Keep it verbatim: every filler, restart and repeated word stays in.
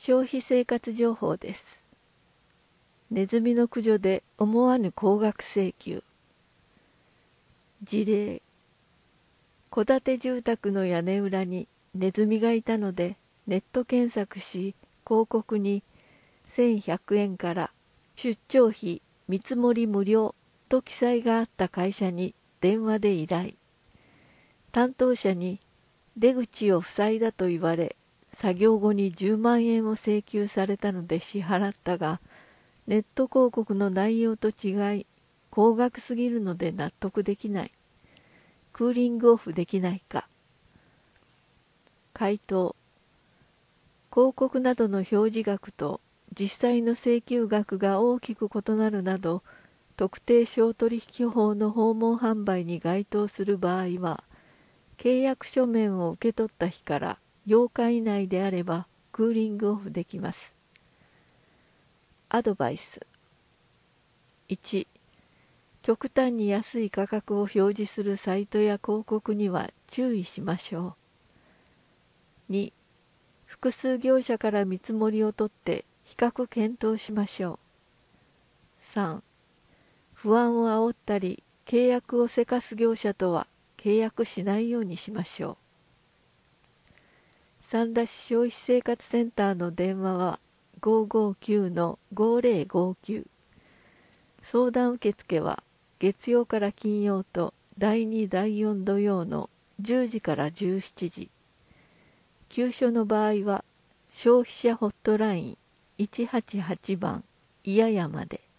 消費生活情報です。ネズミの駆除で思わぬ高額請求。事例。戸建て住宅の屋根裏にネズミがいたのでネット検索し、広告にせんひゃくえんから出張費見積もり無料と記載があった会社に電話で依頼。担当者に出口を塞いだと言われ、作業後にじゅうまんえんを請求されたので支払ったが、ネット広告の内容と違い、高額すぎるので納得できない。クーリングオフできないか。回答。広告などの表示額と実際の請求額が大きく異なるなど、特定商取引法の訪問販売に該当する場合は、契約書面を受け取った日からようか以内であればクーリングオフできます。アドバイス。いち、極端に安い価格を表示するサイトや広告には注意しましょう。に、複数業者から見積もりを取って比較検討しましょう。さん、不安を煽ったり契約をせかす業者とは契約しないようにしましょう。三田市消費生活センターの電話は ごーごーきゅうのごーぜろごーきゅう。相談受付は月曜から金曜とだいにだいよん土曜のじゅうじからじゅうしちじ。急所の場合は消費者ホットラインいちはちはちばんいややまで。